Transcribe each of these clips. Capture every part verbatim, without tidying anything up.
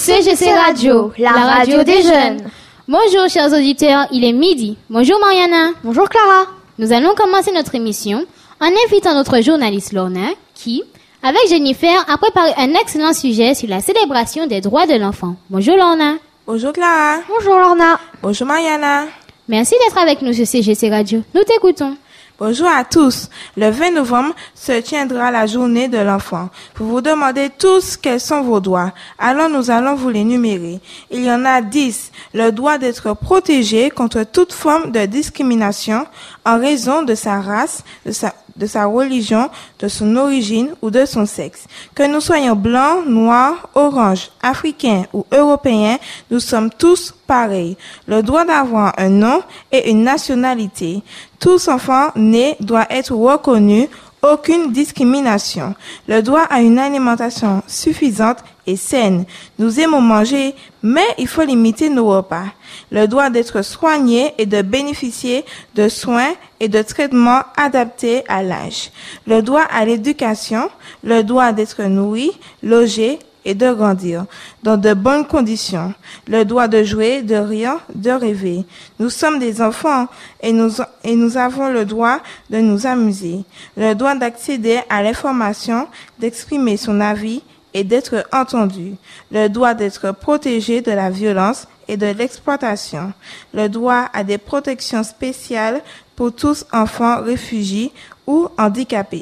C G C Radio, la radio des jeunes. Bonjour chers auditeurs, il est midi. Bonjour Mariana. Bonjour Clara. Nous allons commencer notre émission en invitant notre journaliste Lorna qui, avec Jennifer, a préparé un excellent sujet sur la célébration des droits de l'enfant. Bonjour Lorna. Bonjour Clara. Bonjour Lorna. Bonjour Mariana. Merci d'être avec nous sur C G C Radio. Nous t'écoutons. Bonjour à tous. Le vingt novembre se tiendra la journée de l'enfant. Vous vous demandez tous quels sont vos droits. Alors nous allons vous les numérer. Il y en a dix. Le droit d'être protégé contre toute forme de discrimination en raison de sa race, de sa, de sa religion, de son origine ou de son sexe. Que nous soyons blancs, noirs, orange, africains ou européens, nous sommes tous pareils. Le droit d'avoir un nom et une nationalité. Tout enfant né doit être reconnu, aucune discrimination. Le droit à une alimentation suffisante et saine. Nous aimons manger, mais il faut limiter nos repas. Le droit d'être soigné et de bénéficier de soins et de traitements adaptés à l'âge. Le droit à l'éducation, le droit d'être nourri, logé et de grandir dans de bonnes conditions. Le droit de jouer, de rire, de rêver. Nous sommes des enfants et nous, et nous avons le droit de nous amuser. Le droit d'accéder à l'information, d'exprimer son avis et d'être entendu. Le droit d'être protégé de la violence et de l'exploitation. Le droit à des protections spéciales pour tous enfants réfugiés ou handicapés.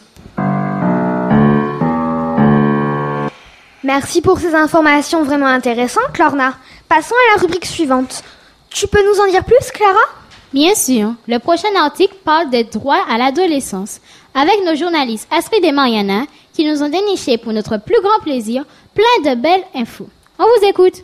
Merci pour ces informations vraiment intéressantes, Lorna. Passons à la rubrique suivante. Tu peux nous en dire plus, Clara ? Bien sûr. Le prochain article parle des droits à l'adolescence, avec nos journalistes Astrid et Mariana, qui nous ont déniché pour notre plus grand plaisir plein de belles infos. On vous écoute.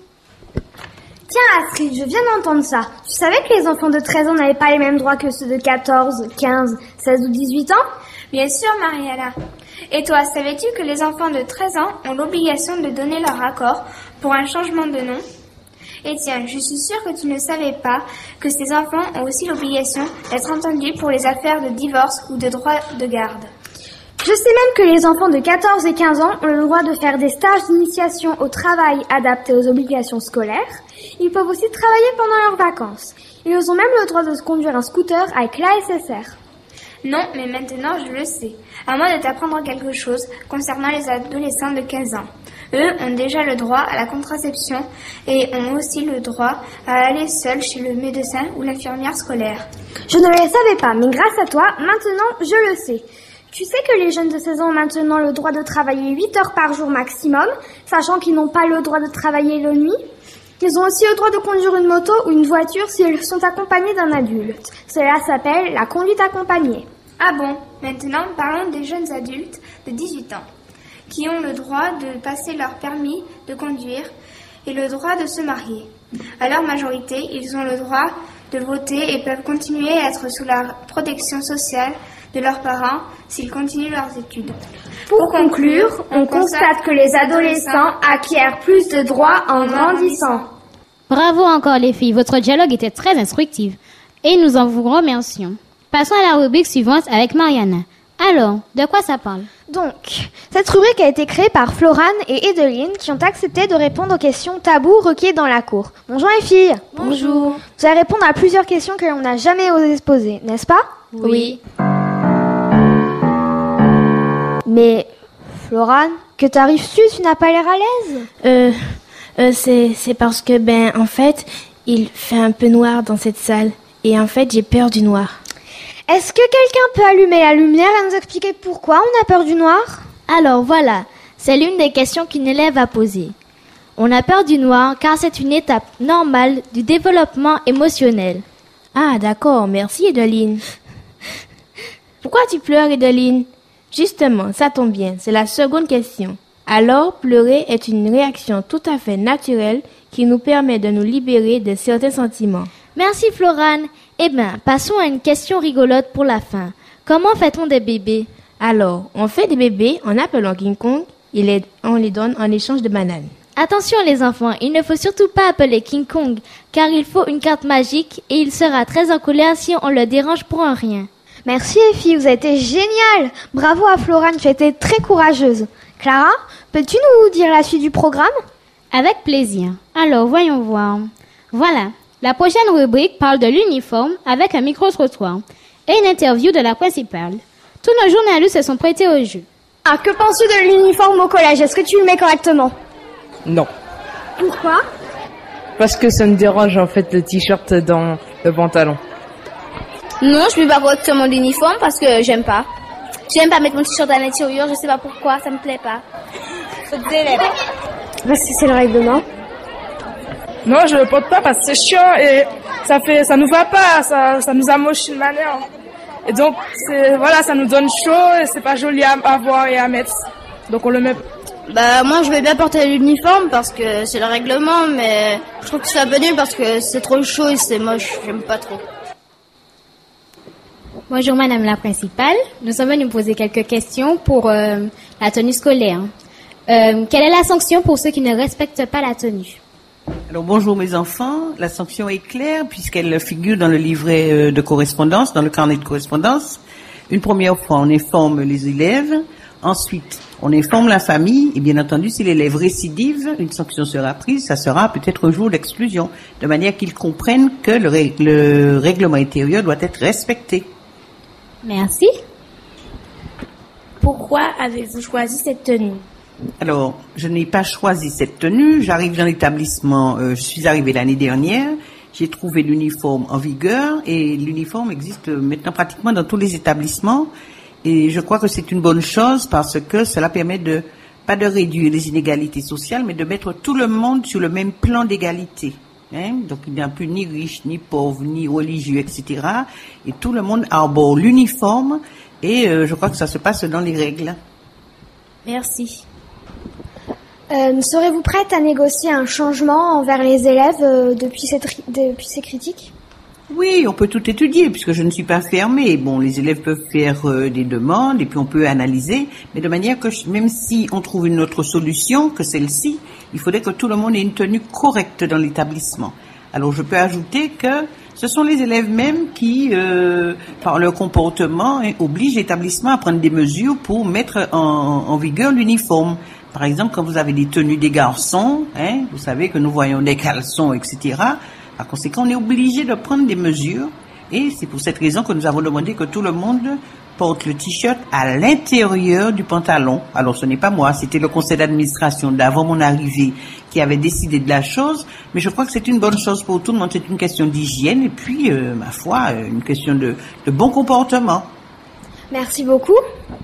Tiens Astrid, je viens d'entendre ça. Tu savais que les enfants de treize ans n'avaient pas les mêmes droits que ceux de quatorze, quinze, seize ou dix-huit ans ? Bien sûr, Mariana. Et toi, savais-tu que les enfants de treize ans ont l'obligation de donner leur accord pour un changement de nom ? Et tiens, je suis sûre que tu ne savais pas que ces enfants ont aussi l'obligation d'être entendus pour les affaires de divorce ou de droit de garde. Je sais même que les enfants de quatorze et quinze ans ont le droit de faire des stages d'initiation au travail adaptés aux obligations scolaires. Ils peuvent aussi travailler pendant leurs vacances. Ils ont même le droit de conduire un scooter avec l'A S S R. Non, mais maintenant je le sais. À moi de t'apprendre quelque chose concernant les adolescents de quinze ans. Eux ont déjà le droit à la contraception et ont aussi le droit à aller seuls chez le médecin ou l'infirmière scolaire. Je ne le savais pas, mais grâce à toi, maintenant je le sais. Tu sais que les jeunes de seize ans ont maintenant le droit de travailler huit heures par jour maximum, sachant qu'ils n'ont pas le droit de travailler la nuit. Ils ont aussi le droit de conduire une moto ou une voiture s'ils sont accompagnés d'un adulte. Cela s'appelle la conduite accompagnée. Ah bon, maintenant parlons des jeunes adultes de dix-huit ans, qui ont le droit de passer leur permis de conduire et le droit de se marier. À leur majorité, ils ont le droit de voter et peuvent continuer à être sous la protection sociale de leurs parents s'ils continuent leurs études. Pour conclure, on constate que les adolescents acquièrent plus de droits en grandissant. Bravo encore les filles, votre dialogue était très instructif et nous en vous remercions. Passons à la rubrique suivante avec Mariana. Alors, de quoi ça parle ? Donc, cette rubrique a été créée par Florane et Edeline qui ont accepté de répondre aux questions tabous requises dans la cour. Bonjour les filles. Bonjour. Vous allez répondre à plusieurs questions que l'on n'a jamais osé se poser, n'est-ce pas ? Oui. Mais, Florane, que t'arrives-tu ? Tu n'as pas l'air à l'aise ? Euh, euh c'est, c'est parce que, ben, en fait, il fait un peu noir dans cette salle. Et en fait, j'ai peur du noir. Est-ce que quelqu'un peut allumer la lumière et nous expliquer pourquoi on a peur du noir ? Alors voilà, c'est l'une des questions qu'une élève a posées. On a peur du noir car c'est une étape normale du développement émotionnel. Ah d'accord, merci Edeline. Pourquoi tu pleures Edeline ? Justement, ça tombe bien, c'est la seconde question. Alors, pleurer est une réaction tout à fait naturelle qui nous permet de nous libérer de certains sentiments. Merci Florane. Eh bien, passons à une question rigolote pour la fin. Comment fait-on des bébés ? Alors, on fait des bébés en appelant King Kong et les, on les donne en échange de bananes. Attention les enfants, il ne faut surtout pas appeler King Kong, car il faut une carte magique et il sera très en colère si on le dérange pour un rien. Merci les filles, vous avez été géniales. Bravo à Florane, tu as été très courageuse. Clara, peux-tu nous dire la suite du programme ? Avec plaisir. Alors, voyons voir. Voilà. La prochaine rubrique parle de l'uniforme avec un micro-trottoir et une interview de la principale. Tous nos journalistes se sont prêtés au jeu. Ah, que penses-tu de l'uniforme au collège? Est-ce que tu le mets correctement? Non. Pourquoi? Parce que ça me dérange en fait le t-shirt dans le pantalon. Non, je mets pas correctement l'uniforme parce que j'aime pas. J'aime pas mettre mon t-shirt à l'intérieur, je sais pas pourquoi, ça me plaît pas. Faut des élèves. Parce que c'est le règlement. Non, je le porte pas parce que c'est chiant et ça fait, ça nous va pas, ça, ça nous amoche d'une manière. Et donc, c'est, voilà, ça nous donne chaud et c'est pas joli à, à voir et à mettre. Donc on le met. Bah, moi, je vais bien porter l'uniforme parce que c'est le règlement, mais je trouve que c'est pas nul parce que c'est trop chaud et c'est moche, j'aime pas trop. Bonjour Madame la principale. Nous sommes venus poser quelques questions pour euh, la tenue scolaire. Euh, quelle est la sanction pour ceux qui ne respectent pas la tenue? Alors bonjour mes enfants, la sanction est claire puisqu'elle figure dans le livret de correspondance, dans le carnet de correspondance. Une première fois, on informe les élèves. Ensuite, on informe la famille. Et bien entendu, si l'élève récidive, une sanction sera prise. Ça sera peut-être au jour d'exclusion, de manière qu'ils comprennent que le, ré- le règlement intérieur doit être respecté. Merci. Pourquoi avez-vous choisi cette tenue? Alors, je n'ai pas choisi cette tenue. J'arrive dans l'établissement, euh, je suis arrivée l'année dernière. J'ai trouvé l'uniforme en vigueur et l'uniforme existe maintenant pratiquement dans tous les établissements. Et je crois que c'est une bonne chose parce que cela permet de, pas de réduire les inégalités sociales, mais de mettre tout le monde sur le même plan d'égalité. Hein? Donc, il n'y a plus ni riches, ni pauvres, ni religieux, et cetera. Et tout le monde arbore l'uniforme et euh, je crois que ça se passe dans les règles. Merci. Euh, serez-vous prête à négocier un changement envers les élèves euh, depuis, cette, ri- depuis ces critiques? Oui, on peut tout étudier puisque je ne suis pas fermée. Bon, les élèves peuvent faire euh, des demandes et puis on peut analyser, mais de manière que je- même si on trouve une autre solution que celle-ci, il faudrait que tout le monde ait une tenue correcte dans l'établissement. Alors je peux ajouter que ce sont les élèves mêmes qui, euh, par leur comportement, hein, obligent l'établissement à prendre des mesures pour mettre en, en vigueur l'uniforme. Par exemple, quand vous avez des tenues des garçons, hein, vous savez que nous voyons des caleçons, et cetera. Par conséquent, on est obligé de prendre des mesures et c'est pour cette raison que nous avons demandé que tout le monde porte le t-shirt à l'intérieur du pantalon. Alors, ce n'est pas moi, c'était le conseil d'administration d'avant mon arrivée qui avait décidé de la chose, mais je crois que c'est une bonne chose pour tout le monde. C'est une question d'hygiène et puis, euh, ma foi, une question de, de bon comportement. Merci beaucoup.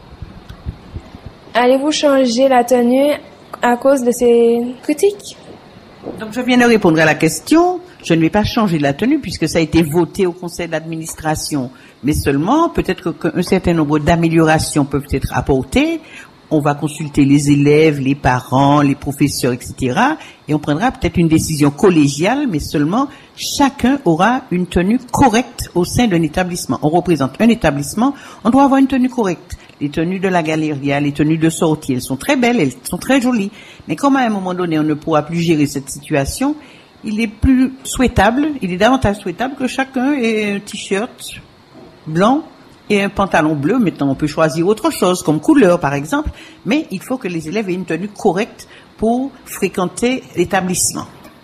Allez-vous changer la tenue à cause de ces critiques? Donc, je viens de répondre à la question. Je ne vais pas changer la tenue puisque ça a été voté au conseil d'administration. Mais seulement, peut-être qu'un certain nombre d'améliorations peuvent être apportées. On va consulter les élèves, les parents, les professeurs, et cetera. Et on prendra peut-être une décision collégiale, mais seulement chacun aura une tenue correcte au sein d'un établissement. On représente un établissement, on doit avoir une tenue correcte. Les tenues de la galeria, les tenues de sortie, elles sont très belles, elles sont très jolies. Mais comme à un moment donné, on ne pourra plus gérer cette situation, il est plus souhaitable, il est davantage souhaitable que chacun ait un t-shirt blanc et un pantalon bleu. Maintenant, on peut choisir autre chose, comme couleur par exemple, mais il faut que les élèves aient une tenue correcte pour fréquenter l'établissement.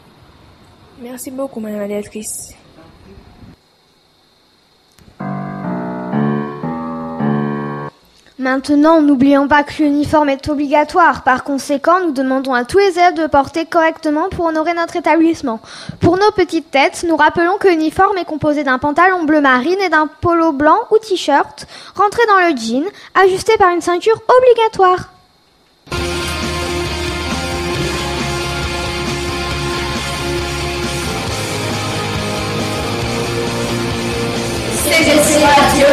Merci beaucoup, madame la directrice. Maintenant, n'oublions pas que l'uniforme est obligatoire. Par conséquent, nous demandons à tous les élèves de porter correctement pour honorer notre établissement. Pour nos petites têtes, nous rappelons que l'uniforme est composé d'un pantalon bleu marine et d'un polo blanc ou t-shirt, rentré dans le jean, ajusté par une ceinture obligatoire. C G C Radio.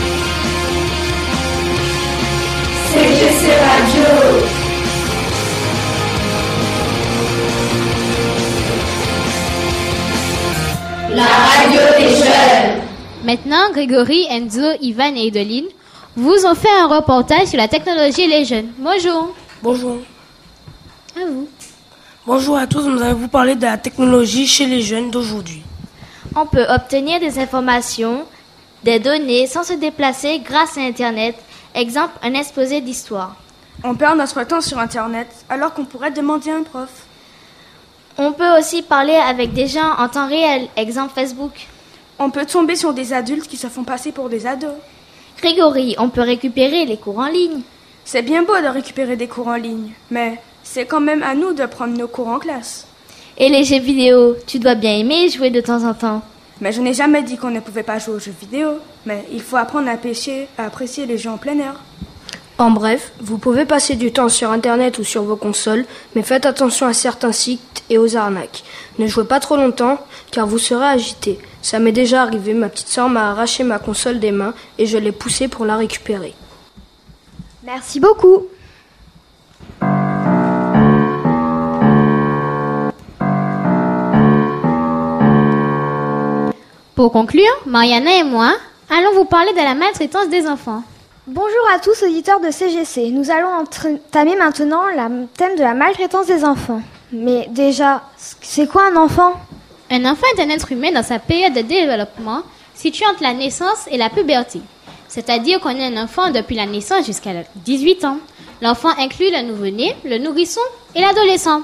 C G C Radio. La radio des jeunes. Maintenant, Grégory, Enzo, Ivan et Edeline vous ont fait un reportage sur la technologie et les jeunes. Bonjour. Bonjour. À vous. Bonjour à tous, nous allons vous parler de la technologie chez les jeunes d'aujourd'hui. On peut obtenir des informations, des données sans se déplacer grâce à Internet. Exemple, un exposé d'histoire. On perd notre temps sur Internet alors qu'on pourrait demander à un prof. On peut aussi parler avec des gens en temps réel, exemple Facebook. On peut tomber sur des adultes qui se font passer pour des ados. Grégory, on peut récupérer les cours en ligne. C'est bien beau de récupérer des cours en ligne, mais c'est quand même à nous de prendre nos cours en classe. Et les jeux vidéo, tu dois bien aimer jouer de temps en temps. Mais je n'ai jamais dit qu'on ne pouvait pas jouer aux jeux vidéo. Mais il faut apprendre à pêcher, à apprécier les jeux en plein air. En bref, vous pouvez passer du temps sur Internet ou sur vos consoles, mais faites attention à certains sites et aux arnaques. Ne jouez pas trop longtemps, car vous serez agité. Ça m'est déjà arrivé, ma petite sœur m'a arraché ma console des mains et je l'ai poussée pour la récupérer. Merci beaucoup. Pour conclure, Mariana et moi allons vous parler de la maltraitance des enfants. Bonjour à tous auditeurs de C G C. Nous allons entamer maintenant le thème de la maltraitance des enfants. Mais déjà, c'est quoi un enfant? Un enfant est un être humain dans sa période de développement située entre la naissance et la puberté. C'est-à-dire qu'on est un enfant depuis la naissance jusqu'à dix-huit ans. L'enfant inclut le nouveau-né, le nourrisson et l'adolescent.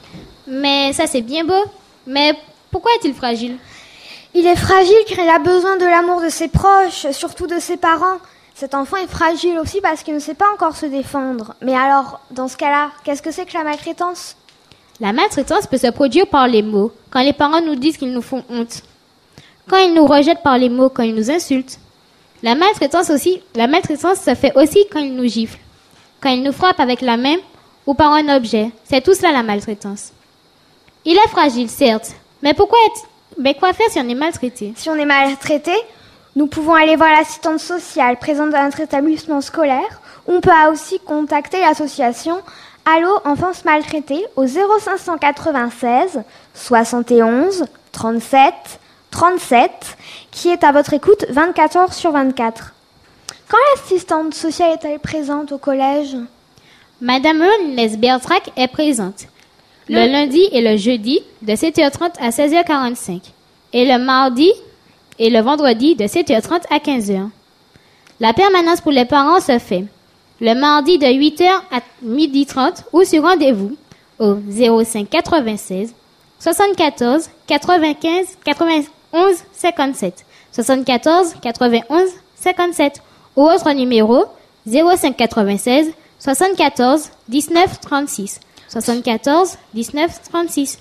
Mais ça c'est bien beau. Mais pourquoi est-il fragile? Il est fragile car il a besoin de l'amour de ses proches, surtout de ses parents. Cet enfant est fragile aussi parce qu'il ne sait pas encore se défendre. Mais alors, dans ce cas-là, qu'est-ce que c'est que la maltraitance? La maltraitance peut se produire par les mots, quand les parents nous disent qu'ils nous font honte. Quand ils nous rejettent par les mots, quand ils nous insultent. La maltraitance aussi, la maltraitance se fait aussi quand ils nous giflent. Quand ils nous frappent avec la main ou par un objet. C'est tout cela la maltraitance. Il est fragile, certes. Mais pourquoi être... Mais quoi faire si on est maltraité? Si on est maltraité, nous pouvons aller voir l'assistante sociale présente dans notre établissement scolaire. On peut aussi contacter l'association Allo Enfance Maltraitée au zéro cinq cent quatre-vingt-seize soixante et onze trente-sept trente-sept qui est à votre écoute vingt-quatre heures sur vingt-quatre. Quand l'assistante sociale est-elle présente au collège? Madame Inès Bertrac est présente le lundi et le jeudi de sept heures trente à seize heures quarante-cinq et le mardi et le vendredi de sept heures trente à quinze heures. La permanence pour les parents se fait le mardi de huit heures à midi trente ou sur rendez-vous au zéro cinq quatre-vingt-seize soixante-quatorze quatre-vingt-quinze quatre-vingt-onze cinquante-sept soixante-quatorze quatre-vingt-onze cinquante-sept ou autre numéro zéro cinq quatre-vingt-seize soixante-quatorze dix-neuf trente-six soixante-quatorze dix-neuf trente-six.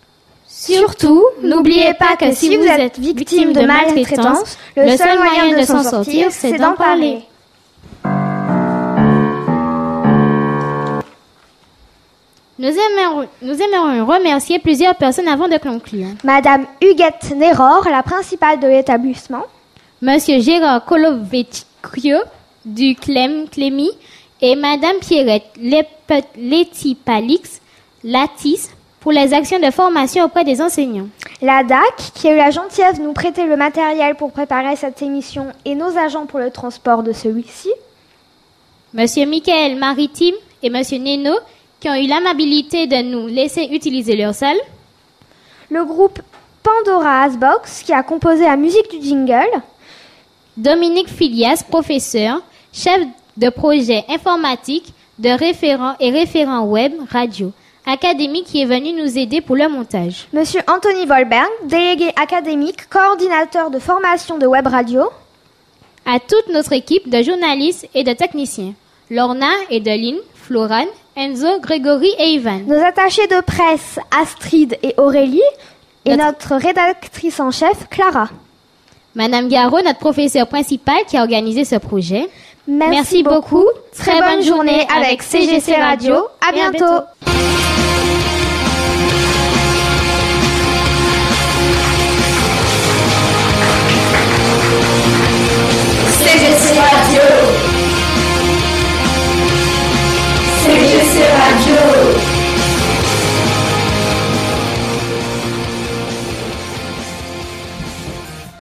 Surtout, n'oubliez pas que si vous êtes victime de maltraitance, le seul moyen de s'en sortir, c'est d'en parler. Nous aimerions, nous aimerions remercier plusieurs personnes avant de conclure. Madame Huguette Néror, la principale de l'établissement. Monsieur Gérard Colovecchio du Clem Clémy et Madame Pierrette Letipalix Latis pour les actions de formation auprès des enseignants. La D A C, qui a eu la gentillesse de nous prêter le matériel pour préparer cette émission et nos agents pour le transport de celui-ci. Monsieur Michael Maritime et Monsieur Neno, qui ont eu l'amabilité de nous laisser utiliser leur salle. Le groupe Pandora Asbox, qui a composé la musique du jingle. Dominique Filias, professeur, chef de projet informatique, de référent et référent web radio. Académique qui est venu nous aider pour le montage. Monsieur Anthony Volberg, délégué académique, coordinateur de formation de web radio. À toute notre équipe de journalistes et de techniciens. Lorna, Edeline, Florane, Enzo, Grégory et Ivan. Nos attachés de presse, Astrid et Aurélie. Et notre, notre rédactrice en chef, Clara. Madame Garot, notre professeur principal qui a organisé ce projet. Merci, Merci beaucoup. beaucoup. Très, Très bonne journée avec C G C Radio. À bientôt. À bientôt.